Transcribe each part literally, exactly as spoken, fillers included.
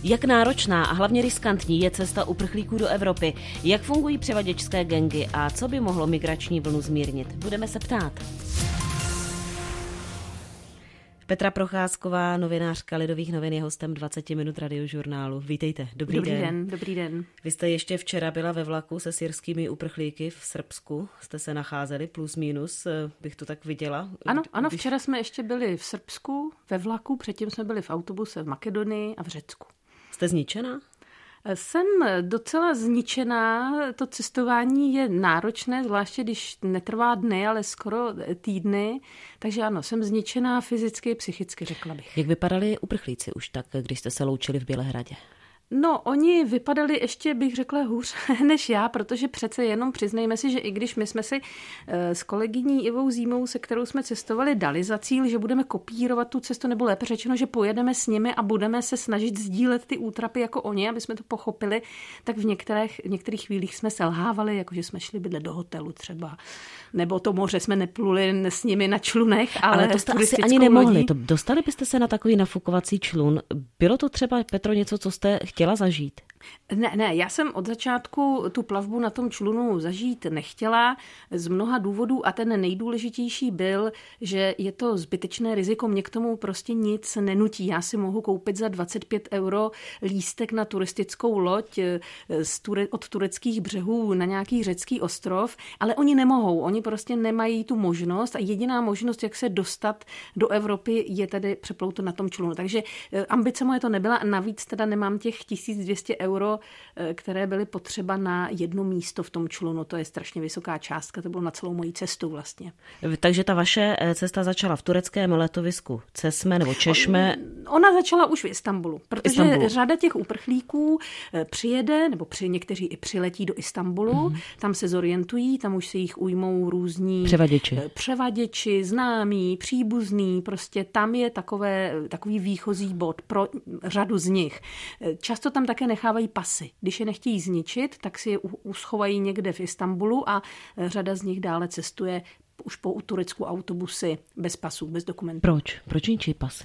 Jak náročná a hlavně riskantní je cesta uprchlíků do Evropy? Jak fungují převaděčské gangy a co by mohlo migrační vlnu zmírnit? Budeme se ptát. Petra Procházková, novinářka Lidových novin, je hostem dvacet minut Radiožurnálu. Vítejte, dobrý, dobrý den. den. Dobrý den. Vy jste ještě včera byla ve vlaku se syrskými uprchlíky v Srbsku. Jste se nacházeli plus minus, bych to tak viděla. Ano, ano, včera jsme ještě byli v Srbsku ve vlaku, předtím jsme byli v autobuse v Makedonii a v Řecku. Jste zničená? Jsem docela zničená, to cestování je náročné, zvláště když netrvá dny, ale skoro týdny, takže ano, jsem zničená fyzicky, psychicky, řekla bych. Jak vypadali uprchlíci už tak, když jste se loučili v Bělehradě? No, oni vypadali ještě, bych řekla, hůř než já, protože přece jenom přiznejme si, že i když my jsme si s kolegyní Ivou Zímou, se kterou jsme cestovali, dali za cíl, že budeme kopírovat tu cestu, nebo lépe řečeno, že pojedeme s nimi a budeme se snažit sdílet ty útrapy jako oni, aby jsme to pochopili, tak v některých, v některých chvílích jsme selhávali, jakože jsme šli bydlet do hotelu třeba, nebo to moře jsme nepluli s nimi na člunech, ale, ale to jste asi ani nemohli. To dostali byste se na takový nafukovací člun. Bylo to třeba, Petro, něco, co jste chtěla zažít? Ne, ne, já jsem od začátku tu plavbu na tom člunu zažít nechtěla z mnoha důvodů a ten nejdůležitější byl, že je to zbytečné riziko, mě k tomu prostě nic nenutí. Já si mohu koupit za dvacet pět euro lístek na turistickou loď z ture, od tureckých břehů na nějaký řecký ostrov, ale oni nemohou, oni prostě nemají tu možnost a jediná možnost, jak se dostat do Evropy, je tedy přeplout na tom člunu. Takže ambice moje to nebyla a navíc teda nemám těch tisíc dvě stě euro, které byly potřeba na jedno místo v tom člunu. To je strašně vysoká částka, to bylo na celou moji cestu vlastně. Takže ta vaše cesta začala v tureckém letovisku Cesme nebo Češme? Ona začala už v Istanbulu, protože Istanbulu. Řada těch uprchlíků přijede, nebo při, někteří i přiletí do Istanbulu, mm. tam se zorientují, tam už se jich ujmou různí převaděči, převaděči známí, příbuzní, prostě tam je takové, takový výchozí bod pro řadu z nich. Často tam také nechávají pasy. Když je nechtějí zničit, tak si je uschovají někde v Istanbulu a řada z nich dále cestuje už po Turecku autobusy bez pasů, bez dokumentů. Proč? Proč ničí pasy?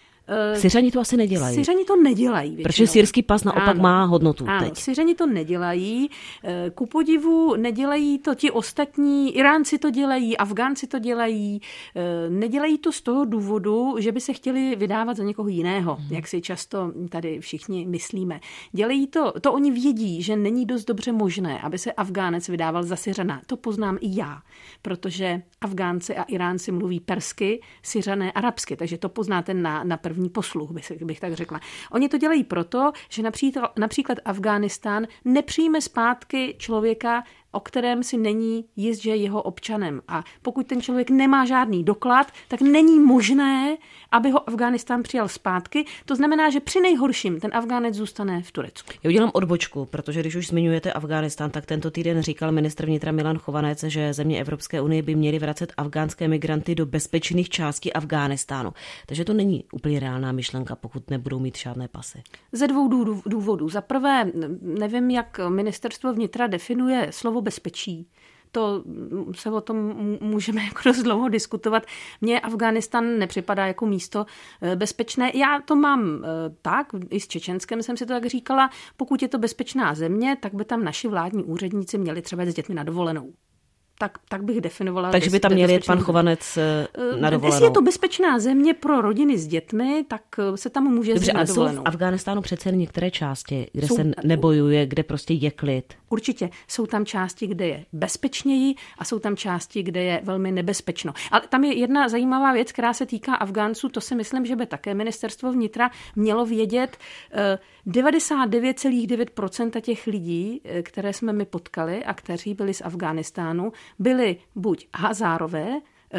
Syřani to asi nedělají. Syřani to nedělají. Většinou. Protože syrský pas naopak ano, má hodnotu ano, teď. Syřani to nedělají. Ku podivu nedělají to ti ostatní, Iránci to dělají, Afgánci to dělají. Nedělají to z toho důvodu, že by se chtěli vydávat za někoho jiného, hmm. jak si často tady všichni myslíme. Dělají to, to oni vědí, že není dost dobře možné, aby se Afgánec vydával za Syřana. To poznám i já, protože Afgánci a Iránci mluví persky, Syřané arabsky, takže to poznáte na, na první posluch, bych, bych tak řekla. Oni to dělají proto, že například, například Afghánistán nepřijme zpátky člověka, o kterém si není jist, že je jeho občanem. A pokud ten člověk nemá žádný doklad, tak není možné, aby ho Afghánistán přijal zpátky. To znamená, že při nejhorším ten Afgánec zůstane v Turecku. Já udělám odbočku, protože když už zmiňujete Afghánistán, tak tento týden říkal ministr vnitra Milan Chovanec, že země Evropské unie by měly vracet afgánské migranty do bezpečných částí Afghánistánu. Takže to není úplně reálná myšlenka, pokud nebudou mít žádné pasy. Ze dvou důvodů. Za prvé, nevím, jak ministerstvo vnitra definuje slovo bezpečí. To se o tom můžeme jako dost dlouho diskutovat. Mně Afghánistán nepřipadá jako místo bezpečné. Já to mám tak, i s Čečenskem jsem si to tak říkala, pokud je to bezpečná země, tak by tam naši vládní úředníci měli třeba jít s dětmi na dovolenou. Tak, tak bych definovala. Takže by tam měl jet pan Chovanec na dovolenou. Jestli je to bezpečná země pro rodiny s dětmi, tak se tam může Dobře, jít na dovolenou. Jsou v Afghánistánu přece některé části, kde jsou, se nebojuje, kde prostě je klid. Určitě. Jsou tam části, kde je bezpečněji a jsou tam části, kde je velmi nebezpečno. Ale tam je jedna zajímavá věc, která se týká Afgánců. To si myslím, že by také ministerstvo vnitra mělo vědět. devadesát devět celá devět procent těch lidí, které jsme my potkali a kteří byli z Afghánistánu, byli buď Hazárové,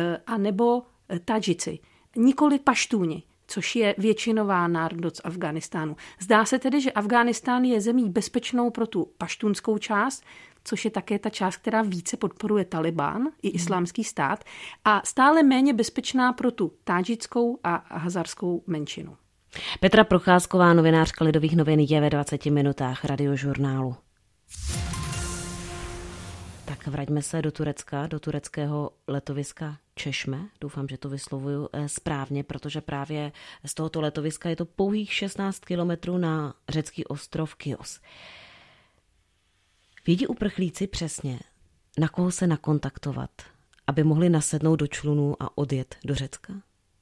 anebo Tadžici, nikoli Paštúni, což je většinová národnost z Afghánistánu. Zdá se tedy, že Afghánistán je zemí bezpečnou pro tu paštúnskou část, což je také ta část, která více podporuje Taliban i islámský stát, a stále méně bezpečná pro tu tádžickou a hazarskou menšinu. Petra Procházková, novinářka Lidových novin, je ve dvaceti minutách Radiožurnálu. Tak vraťme se do Turecka, do tureckého letoviska Češme. Doufám, že to vyslovuju správně, protože právě z tohoto letoviska je to pouhých šestnáct kilometrů na řecký ostrov Chios. Vědí uprchlíci přesně, na koho se nakontaktovat, aby mohli nasednout do člunů a odjet do Řecka?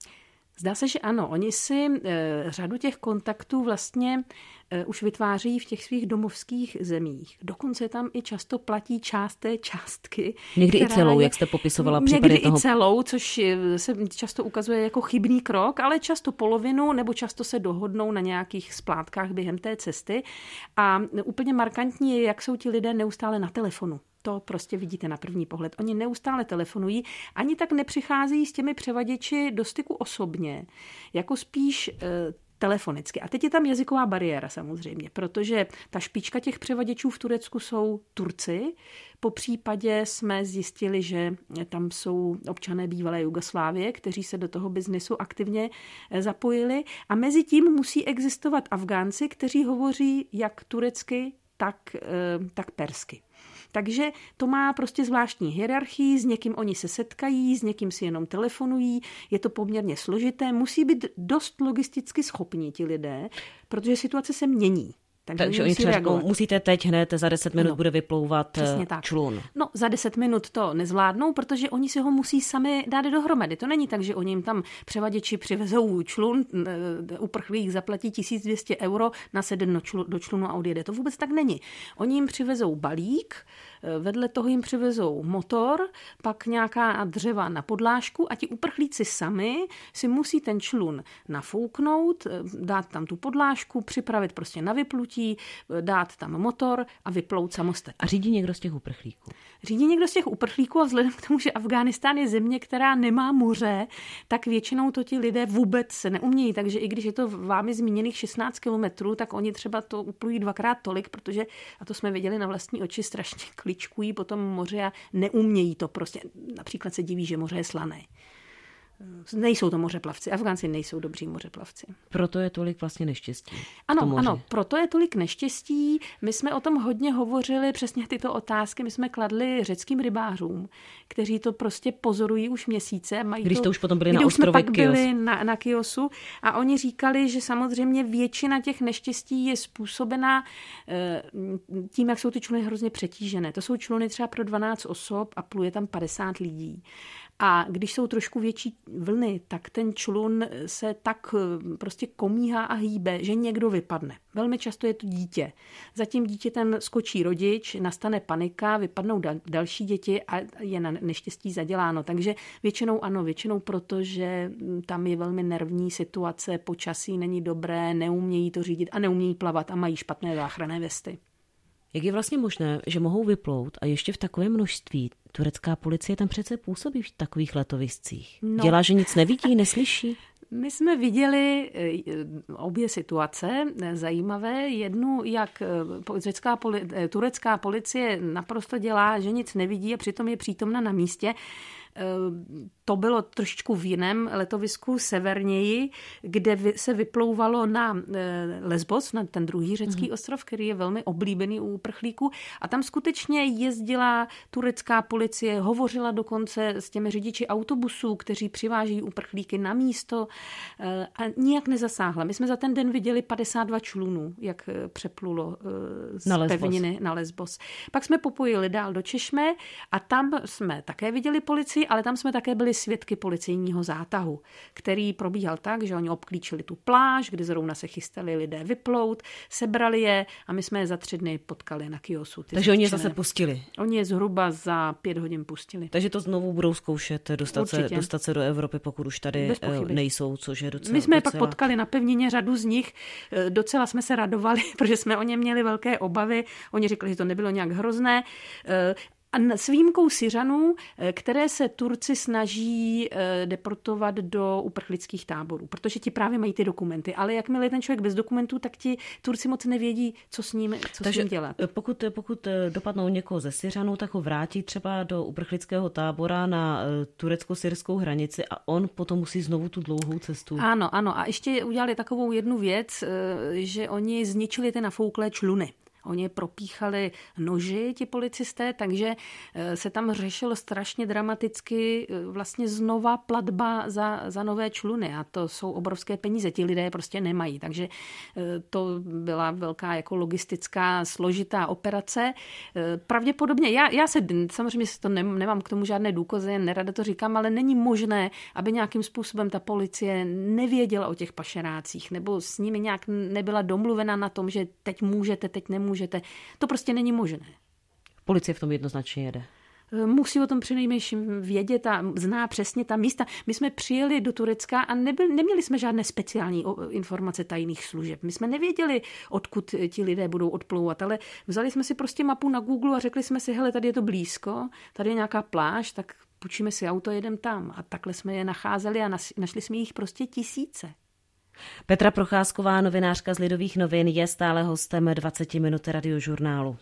Zdá se, že ano. Oni si e, řadu těch kontaktů vlastně e, už vytváří v těch svých domovských zemích. Dokonce tam i často platí část té částky. Někdy i celou, je, jak jste popisovala případy někdy toho. Někdy i celou, což se často ukazuje jako chybný krok, ale často polovinu, nebo často se dohodnou na nějakých splátkách během té cesty. A úplně markantní je, jak jsou ti lidé neustále na telefonu. To prostě vidíte na první pohled. Oni neustále telefonují, ani tak nepřicházejí s těmi převaděči do styku osobně, jako spíš e, telefonicky. A teď je tam jazyková bariéra samozřejmě, protože ta špička těch převaděčů v Turecku jsou Turci. Po případě jsme zjistili, že tam jsou občané bývalé Jugoslávie, kteří se do toho biznesu aktivně zapojili. A mezi tím musí existovat Afgánci, kteří hovoří jak turecky, tak, e, tak persky. Takže to má prostě zvláštní hierarchii, s někým oni se setkají, s někým si jenom telefonují, je to poměrně složité, musí být dost logisticky schopní ti lidé, protože situace se mění. Takže, Takže oni třeba řeknou, musíte teď hned, za deset minut no, bude vyplouvat člun. No, za deset minut to nezvládnou, protože oni si ho musí sami dát dohromady. To není tak, že oni jim tam převaděči přivezou člun, uprchlík zaplatí tisíc dvě stě euro, nasedne do člunu a odjede. To vůbec tak není. Oni jim přivezou balík, vedle toho jim přivezou motor, pak nějaká dřeva na podlážku a ti uprchlíci sami si musí ten člun nafouknout, dát tam tu podlážku, připravit prostě na vyplutí, dát tam motor a vyplout samostatně. A řídí někdo z těch uprchlíků? Řídí někdo z těch uprchlíků a vzhledem k tomu, že Afghánistán je země, která nemá moře, tak většinou to ti lidé vůbec se neumějí. Takže i když je to vámi zmíněných šestnáct kilometrů, tak oni třeba to uplují dvakrát tolik, protože, a to jsme viděli na vlastní oči, strašně kličkují po tom moři a neumějí to prostě. Například se diví, že moře je slané. Nejsou to mořeplavci. Afgánci nejsou dobří mořeplavci. Proto je tolik vlastně neštěstí. Ano, ano, proto je tolik neštěstí. My jsme o tom hodně hovořili, přesně tyto otázky my jsme kladli řeckým rybářům, kteří to prostě pozorují už měsíce. Mají Když to, to už potom byli na ostrově Chios. byli na, na Chiosu a oni říkali, že samozřejmě většina těch neštěstí je způsobena tím, jak jsou ty čluny hrozně přetížené. To jsou čluny třeba pro dvanáct osob a pluje tam padesát lidí. A když jsou trošku větší vlny, tak ten člun se tak prostě komíhá a hýbe, že někdo vypadne. Velmi často je to dítě. Za tím dítětem skočí rodič, nastane panika, vypadnou dal, další děti a je na neštěstí zaděláno. Takže většinou ano, většinou protože tam je velmi nervní situace, počasí není dobré, neumějí to řídit a neumějí plavat a mají špatné záchranné vesty. Jak je vlastně možné, že mohou vyplout a ještě v takovém množství? Turecká policie tam přece působí v takových letoviscích. No. Dělá, že nic nevidí, neslyší? My jsme viděli obě situace zajímavé. Jednu, jak řecká, turecká policie naprosto dělá, že nic nevidí a přitom je přítomna na místě. To bylo trošičku v jiném letovisku severněji, kde se vyplouvalo na Lesbos, na ten druhý řecký mm. ostrov, který je velmi oblíbený u uprchlíků. A tam skutečně jezdila turecká policie, hovořila dokonce s těmi řidiči autobusů, kteří přiváží uprchlíky na místo a nijak nezasáhla. My jsme za ten den viděli padesát dva člunů, jak přeplulo z na pevniny na Lesbos. Pak jsme popojili dál do Češme a tam jsme také viděli policii, ale tam jsme také byli svědky policejního zátahu, který probíhal tak, že oni obklíčili tu pláž, kde zrovna se chystali lidé vyplout, sebrali je a my jsme je za tři dny potkali na Chiosu. Takže oni je zase pustili? Oni je zhruba za pět hodin pustili. Takže to znovu budou zkoušet dostat, se, dostat se do Evropy, pokud už tady nejsou, což je docela... My jsme je docela... pak potkali na pevnině, řadu z nich, docela jsme se radovali, protože jsme o ně měli velké obavy. Oni řekli, že to nebylo nějak hrozné. A s výjimkou Syřanů, které se Turci snaží deportovat do uprchlických táborů, protože ti právě mají ty dokumenty. Ale jakmile je ten člověk bez dokumentů, tak ti Turci moc nevědí, co s ním, co Takže s ním dělat. Pokud, pokud dopadnou někoho ze Syřanů, tak ho vrátí třeba do uprchlického tábora na turecko-syrskou hranici a on potom musí znovu tu dlouhou cestu. Ano, ano. A ještě udělali takovou jednu věc, že oni zničili ty nafouklé čluny. Oni je propíchali noži, ti policisté, takže se tam řešilo strašně dramaticky vlastně znova platba za, za nové čluny a to jsou obrovské peníze. Ti lidé je prostě nemají, takže to byla velká jako logistická složitá operace. Pravděpodobně, já, já se samozřejmě to nemám k tomu žádné důkazy, nerada to říkám, ale není možné, aby nějakým způsobem ta policie nevěděla o těch pašerácích nebo s nimi nějak nebyla domluvena na tom, že teď můžete, teď nemůžete. To prostě není možné. Policie v tom jednoznačně jede. Musí o tom přinejmenším vědět a zná přesně ta místa. My jsme přijeli do Turecka a nebyl, neměli jsme žádné speciální informace tajných služeb. My jsme nevěděli, odkud ti lidé budou odplouvat, ale vzali jsme si prostě mapu na Google a řekli jsme si, hele, tady je to blízko, tady je nějaká pláž, tak půjčíme si auto, jedem tam. A takhle jsme je nacházeli a našli jsme jich prostě tisíce. Petra Procházková, novinářka z Lidových novin, je stále hostem dvacet minut Radiožurnálu.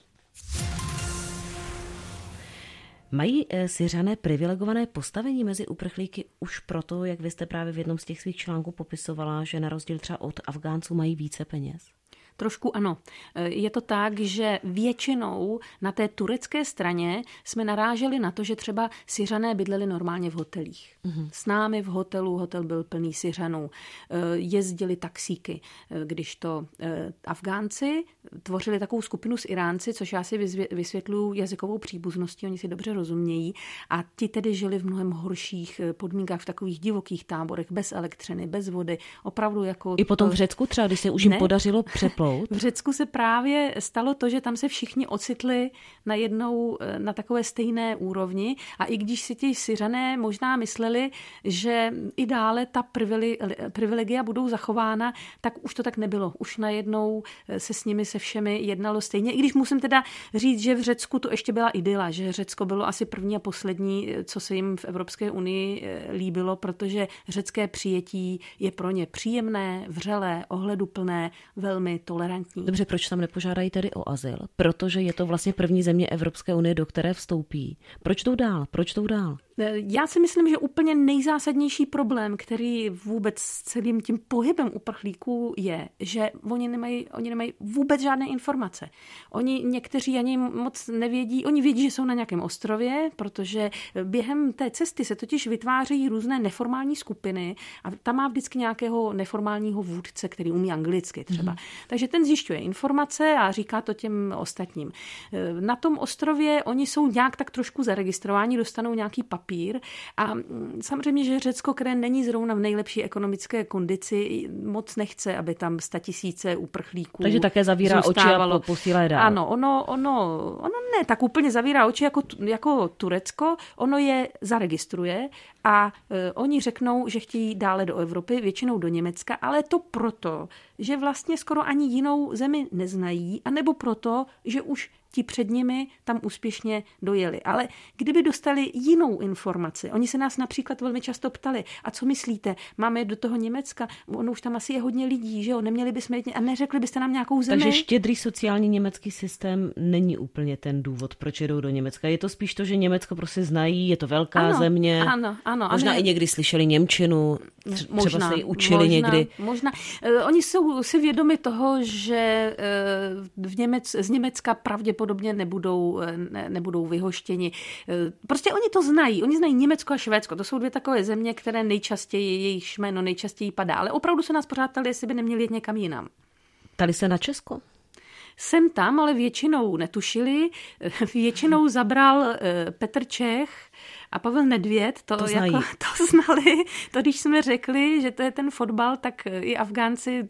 Mají Syřané privilegované postavení mezi uprchlíky už proto, jak vy jste právě v jednom z těch svých článků popisovala, že na rozdíl třeba od Afgánců mají více peněz? Trošku ano. Je to tak, že většinou na té turecké straně jsme naráželi na to, že třeba Syřané bydleli normálně v hotelích. Mm-hmm. S námi v hotelu, hotel byl plný Syřanů. Jezdili taxíky, když to Afgánci tvořili takovou skupinu s Iránci, což já si vysvětluji jazykovou příbuzností, oni si dobře rozumějí a ti tedy žili v mnohem horších podmínkách v takových divokých táborech, bez elektřiny, bez vody, opravdu jako... I potom v Řecku třeba, když se už jim ne? podařilo přeplout. V Řecku se právě stalo to, že tam se všichni ocitli najednou na takové stejné úrovni a i když si ti Syřané možná mysleli, že i dále ta privilegia budou zachována, tak už to tak nebylo. Už najednou se s nimi se všemi jednalo stejně. I když musím teda říct, že v Řecku to ještě byla idyla, že Řecko bylo asi první a poslední, co se jim v Evropské unii líbilo, protože řecké přijetí je pro ně příjemné, vřelé, ohleduplné, velmi tolerantní. Dobře, proč tam nepožádají tedy o azyl? Protože je to vlastně první země Evropské unie, do které vstoupí. Proč jdou dál? Proč jdou dál? Já si myslím, že úplně nejzásadnější problém, který vůbec s celým tím pohybem uprchlíků je, že oni nemají, oni nemají vůbec žádné informace. Oni někteří ani moc nevědí, oni vědí, že jsou na nějakém ostrově, protože během té cesty se totiž vytváří různé neformální skupiny a tam má vždycky nějakého neformálního vůdce, který umí anglicky třeba. Mm. Takže ten zjišťuje informace a říká to těm ostatním. Na tom ostrově oni jsou nějak tak trošku zaregistrováni, dostanou nějaký papír a samozřejmě, že Řecko, které není zrovna v nejlepší ekonomické kondici, moc nechce, aby tam statisíce uprchlíků Takže také zavírá zůstávalo. Oči a posílá dál. Ano, ono, ono, ono ne, tak úplně zavírá oči jako, jako Turecko, ono je zaregistruje a e, oni řeknou, že chtějí dále do Evropy, většinou do Německa, ale to proto, že vlastně skoro ani jinou zemi neznají, anebo proto, že už ti před nimi tam úspěšně dojeli. Ale kdyby dostali jinou informaci, oni se nás například velmi často ptali, a co myslíte, máme jít do toho Německa, ono už tam asi je hodně lidí, že jo, neměli bychom jít, a neřekli byste nám nějakou zemi? Takže štědrý sociální německý systém není úplně ten důvod, proč jedou do Německa. Je to spíš to, že Německo prostě znají, je to velká ano, země. Ano, ano. Možná ano. i někdy slyšeli němčinu, třeba možná, se ji učili možná, někdy. Možná. Oni jsou si vědomi toho, že v Němec, z Německa pravděpodobně nebudou, ne, nebudou vyhoštěni. Prostě oni to znají. Oni znají Německo a Švédsko. To jsou dvě takové země, které nejčastěji, jejich jméno nejčastěji padá. Ale opravdu se nás pořád ptali, jestli by neměli jít někam jinam. Ptali se na Česko? Jsem tam, ale většinou netušili. Většinou zabral Petr Čech a Pavel Nedvěd, to, to, jako, to znali. To, když jsme řekli, že to je ten fotbal, tak i Afgánci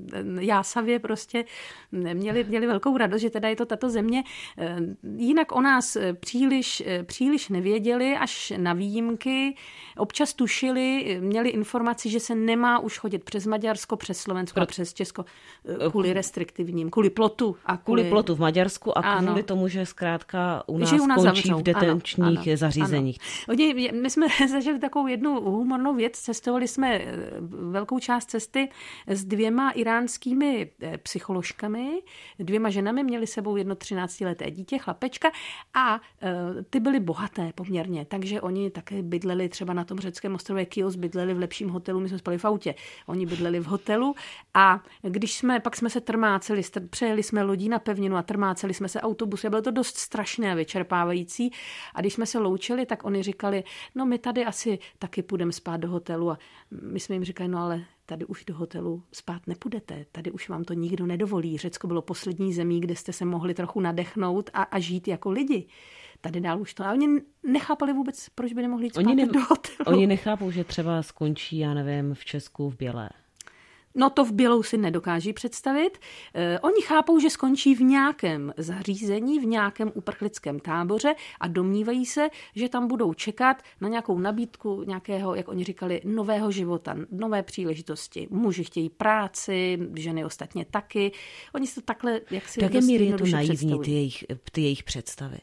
jásavě prostě měli, měli velkou radost, že teda je to tato země. Jinak o nás příliš, příliš nevěděli, až na výjimky. Občas tušili, měli informaci, že se nemá už chodit přes Maďarsko, přes Slovensko Pro... a přes Česko kvůli restriktivním, kvůli plotu. A kvůli... kvůli plotu v Maďarsku a kvůli ano. tomu, že zkrátka u nás, u nás skončí zavřou. v detenčních ano, ano, zařízeních. zemích? Oni, my jsme zažili takovou jednu humornou věc. Cestovali jsme velkou část cesty s dvěma iránskými psycholožkami, dvěma ženami, měli sebou jedno třináctileté dítě, chlapečka, a ty byly bohaté poměrně, takže oni také bydleli třeba na tom řeckém ostrově Chios, bydleli v lepším hotelu, my jsme spali v autě, oni bydleli v hotelu, a když jsme, pak jsme se trmáceli, přejeli jsme lodí na pevninu a trmáceli jsme se autobusy, bylo to dost strašné a vyčerpávající, a když jsme se loučili, tak oni říkali, no my tady asi taky půjdeme spát do hotelu, a my jsme jim říkali, no ale tady už do hotelu spát nepůjdete, tady už vám to nikdo nedovolí. Řecko bylo poslední zemí, kde jste se mohli trochu nadechnout a, a žít jako lidi. Tady dál už to. A oni nechápali vůbec, proč by nemohli jít spát ne- do hotelu. Oni nechápou, že třeba skončí, já nevím, v Česku v Bělé. No to v Bělou si nedokáží představit. Eh, oni chápou, že skončí v nějakém zařízení, v nějakém uprchlickém táboře a domnívají se, že tam budou čekat na nějakou nabídku nějakého, jak oni říkali, nového života, nové příležitosti. Muži chtějí práci, ženy ostatně taky. Oni si to takhle, jak si... Do jaké míry je to naivní, ty jejich, ty jejich představy?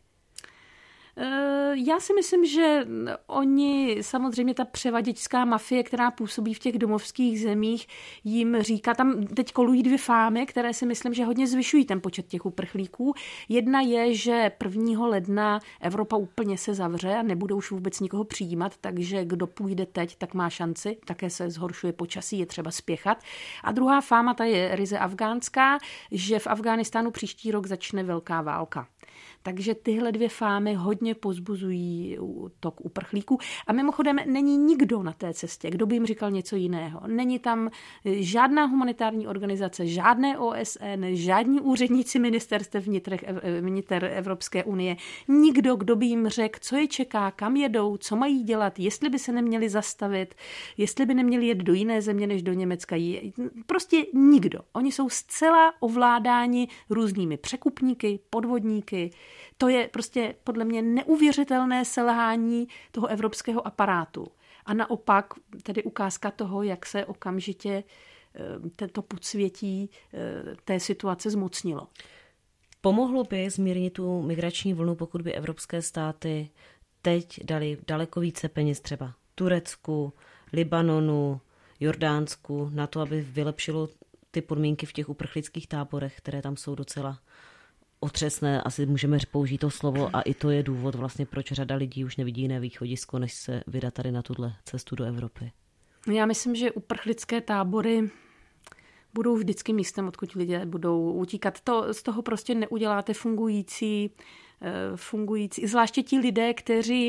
Já si myslím, že oni, samozřejmě ta převaděčská mafie, která působí v těch domovských zemích, jim říká, tam teď kolují dvě fámy, které si myslím, že hodně zvyšují ten počet těch uprchlíků. Jedna je, že prvního ledna Evropa úplně se zavře a nebudou už vůbec nikoho přijímat, takže kdo půjde teď, tak má šanci, také se zhoršuje počasí, je třeba spěchat. A druhá fáma, ta je ryze afgánská, že v Afghánistánu příští rok začne velká válka. Takže tyhle dvě fámy hodně pozbuzují tok uprchlíků. A mimochodem není nikdo na té cestě, kdo by jim říkal něco jiného. Není tam žádná humanitární organizace, žádné O S N, žádní úředníci ministerstev vnitr Evropské unie. Nikdo, kdo by jim řekl, co je čeká, kam jedou, co mají dělat, jestli by se neměli zastavit, jestli by neměli jet do jiné země než do Německa. Prostě nikdo. Oni jsou zcela ovládáni různými překupníky, podvodníky. To je prostě podle mě neuvěřitelné selhání toho evropského aparátu. A naopak tedy ukázka toho, jak se okamžitě tento podsvětí té situace zmocnilo. Pomohlo by zmírnit tu migrační vlnu, pokud by evropské státy teď dali daleko více peněz třeba Turecku, Libanonu, Jordánsku na to, aby vylepšilo ty podmínky v těch uprchlických táborech, které tam jsou docela otřesné, asi můžeme použít to slovo, a i to je důvod vlastně, proč řada lidí už nevidí jiné východisko, než se vydat tady na tuhle cestu do Evropy. Já myslím, že uprchlické tábory budou vždycky místem, odkud lidé budou utíkat. To, z toho prostě neuděláte fungující, fungující, zvláště ti lidé, kteří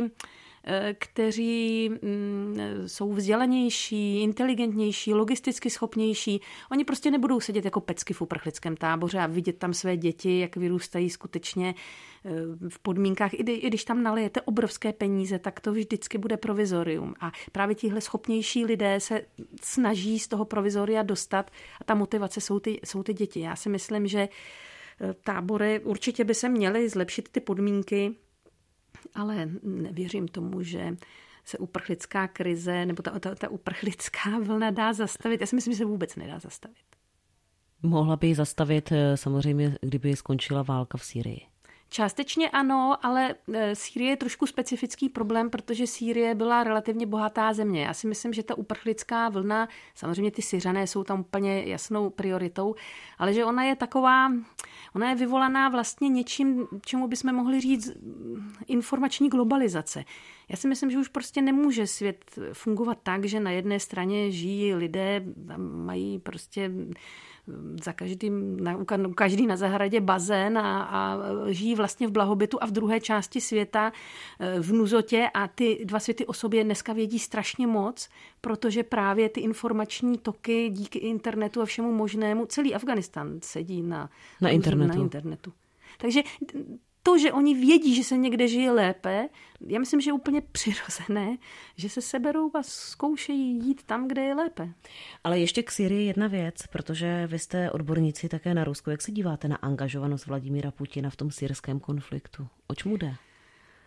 kteří jsou vzdělanější, inteligentnější, logisticky schopnější. Oni prostě nebudou sedět jako pecky v uprchlickém táboře a vidět tam své děti, jak vyrůstají skutečně v podmínkách. I když tam nalijete obrovské peníze, tak to vždycky bude provizorium. A právě tihle schopnější lidé se snaží z toho provizoria dostat a ta motivace jsou ty, jsou ty děti. Já si myslím, že tábory určitě by se měly zlepšit ty podmínky, ale nevěřím tomu, že se uprchlická krize nebo ta, ta, ta uprchlická vlna dá zastavit. Já si myslím, že se vůbec nedá zastavit. Mohla by ji zastavit samozřejmě, kdyby skončila válka v Sýrii. Částečně ano, ale Sýrie je trošku specifický problém, protože Sýrie byla relativně bohatá země. Já si myslím, že ta uprchlická vlna, samozřejmě ty Syřané jsou tam úplně jasnou prioritou, ale že ona je taková, ona je vyvolaná vlastně něčím, čemu bychom mohli říct informační globalizace. Já si myslím, že už prostě nemůže svět fungovat tak, že na jedné straně žijí lidé, mají prostě za každým, na, každý na zahradě bazén a, a žijí vlastně v blahobytu, a v druhé části světa v nuzotě, a ty dva světy o sobě dneska vědí strašně moc, protože právě ty informační toky díky internetu a všemu možnému, celý Afghánistán sedí na, na, internetu. na internetu. Takže to, že oni vědí, že se někde žije lépe, já myslím, že je úplně přirozené, že se seberou a zkoušejí jít tam, kde je lépe. Ale ještě k Syrii jedna věc, protože vy jste odborníci také na Rusko. Jak se díváte na angažovanost Vladimíra Putina v tom syrském konfliktu? Oč mu jde?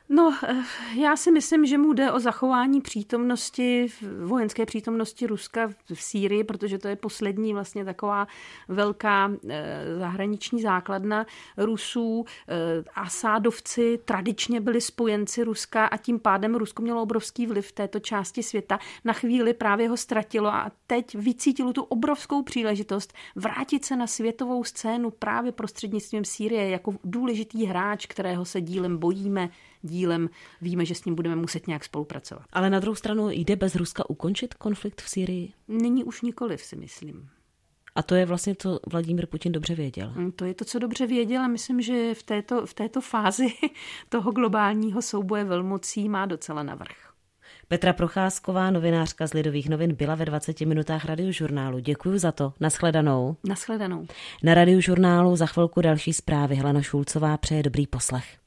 No, já si myslím, že mu jde o zachování přítomnosti, vojenské přítomnosti Ruska v Sýrii, protože to je poslední vlastně taková velká zahraniční základna Rusů. Asádovci tradičně byli spojenci Ruska a tím pádem Rusko mělo obrovský vliv v této části světa. Na chvíli právě ho ztratilo a teď vycítilo tu obrovskou příležitost vrátit se na světovou scénu právě prostřednictvím Sýrie jako důležitý hráč, kterého se dílem bojíme, dílem víme, že s ním budeme muset nějak spolupracovat. Ale na druhou stranu jde bez Ruska ukončit konflikt v Sýrii? Nyní už nikoliv, si myslím. A to je vlastně, co Vladimír Putin dobře věděl. To je to, co dobře věděl a myslím, že v této, v této fázi toho globálního souboje velmocí má docela navrch. Petra Procházková, novinářka z Lidových novin, byla ve dvaceti minutách Radiožurnálu. Děkuji za to. Nashledanou. Nashledanou. Na Radiožurnálu za chvilku další zprávy. Helena Šulcová přeje dobrý poslech.